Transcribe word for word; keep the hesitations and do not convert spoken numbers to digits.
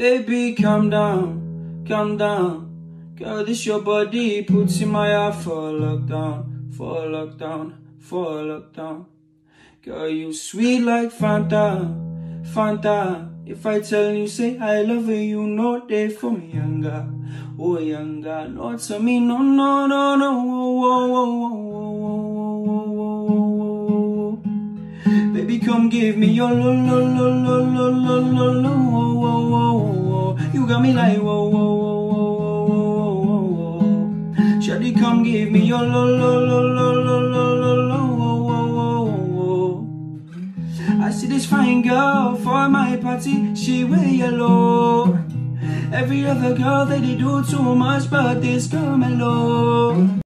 Baby, calm down, calm down. Girl, this your body puts in my heart for lockdown, for lockdown, for lockdown. Girl, you sweet like Fanta, Fanta. If I tell you, say I love you, you know they for me younger. Oh, younger, no to me, no, no, no, no. Oh, oh, oh, oh, oh, oh, oh, oh. Baby, come give me your lo, lo, lo, lo, lo, lo, lo, lo. Oh, oh, oh, oh. You got me like whoa, whoa, whoa, whoa, whoa, whoa, whoa. Shawty, come give me your lo, lo, lo, lo, lo, lo, lo, lo. I see this fine girl for my party, she wear yellow. Every other girl, they, they do too much, but this girl mellow.